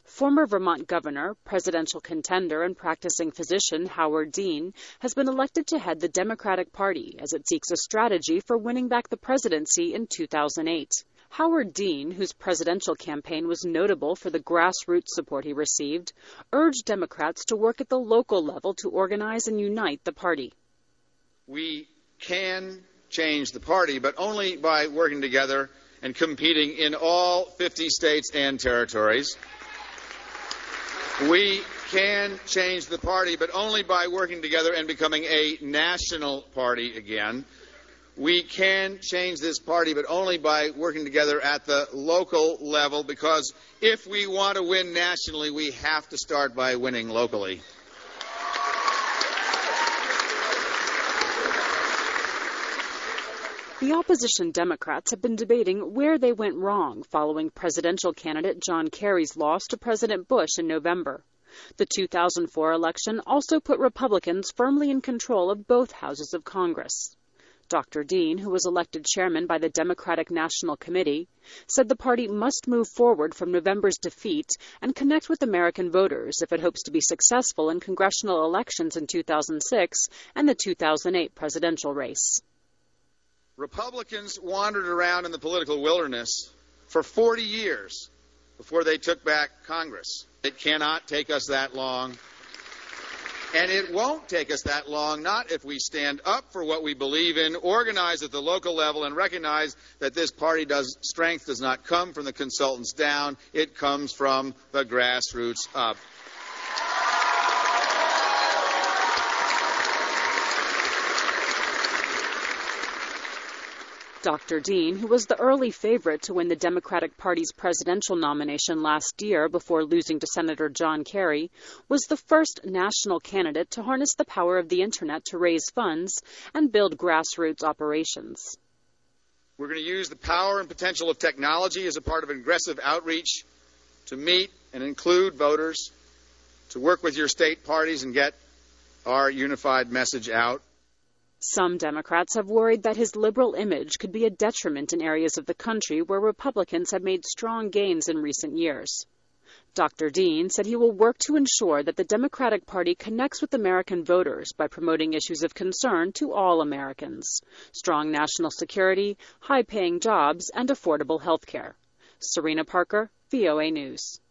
Former Vermont governor, presidential contender, and practicing physician Howard Dean has been elected to head the Democratic Party as it seeks a strategy for winning back the presidency in 2008. Howard Dean, whose presidential campaign was notable for the grassroots support he received, urged Democrats to work at the local level to organize and unite the party. We can change the party, but only by working together and competing in all 50 states and territories. We can change the party, but only by working together and becoming a national party again. We can change this party, but only by working together at the local level, because if we want to win nationally, we have to start by winning locally. The opposition Democrats have been debating where they went wrong following presidential candidate John Kerry's loss to President Bush in November. The 2004 election also put Republicans firmly in control of both houses of Congress. Dr. Dean, who was elected chairman by the Democratic National Committee, said the party must move forward from November's defeat and connect with American voters if it hopes to be successful in congressional elections in 2006 and the 2008 presidential race. Republicans wandered around in the political wilderness for 40 years before they took back Congress. It cannot take us that long, and it won't take us that long, not if we stand up for what we believe in, organize at the local level, and recognize that this party's strength does not come from the consultants down, it comes from the grassroots up. Dr. Dean, who was the early favorite to win the Democratic Party's presidential nomination last year before losing to Senator John Kerry, was the first national candidate to harness the power of the Internet to raise funds and build grassroots operations. We're going to use the power and potential of technology as a part of aggressive outreach to meet and include voters, to work with your state parties and get our unified message out. Some Democrats have worried that his liberal image could be a detriment in areas of the country where Republicans have made strong gains in recent years. Dr. Dean said he will work to ensure that the Democratic Party connects with American voters by promoting issues of concern to all Americans: strong national security, high-paying jobs, and affordable health care. Serena Parker, VOA News.